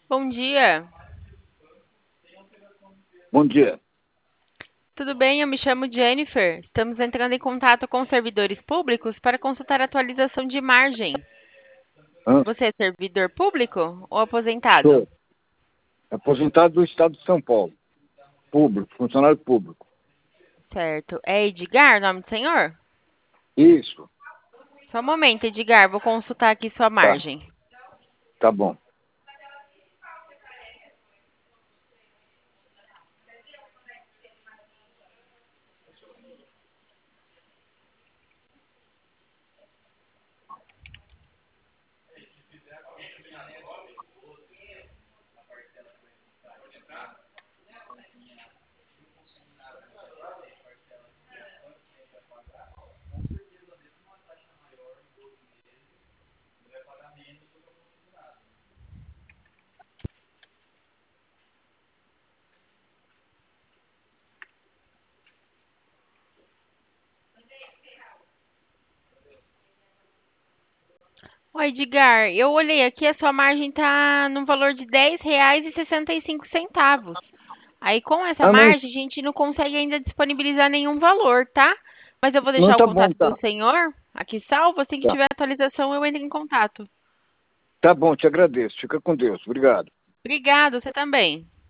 Bom dia. Bom dia. Tudo bem? Eu me chamo Jennifer. Estamos entrando em contato com os servidores públicos para consultar a atualização de margem. Hã? Você é servidor público ou aposentado? Sou aposentado do Estado de São Paulo. Público, funcionário público. Certo. É Edgar, nome do senhor? Isso. Só um momento, Edgar. Vou consultar aqui sua Tá, margem. tá bom. Oi, Edgar. Eu olhei aqui, a sua margem está no valor de R$ 10,65. Aí, com essa Ah, não, margem, a gente não consegue ainda disponibilizar nenhum valor, tá? Mas eu vou não deixar o tá bom, contato do tá. senhor aqui salvo. Assim que Tá, tiver atualização, eu entro em contato. tá bom, te agradeço. Fica com Deus. Obrigado. Obrigada, você também.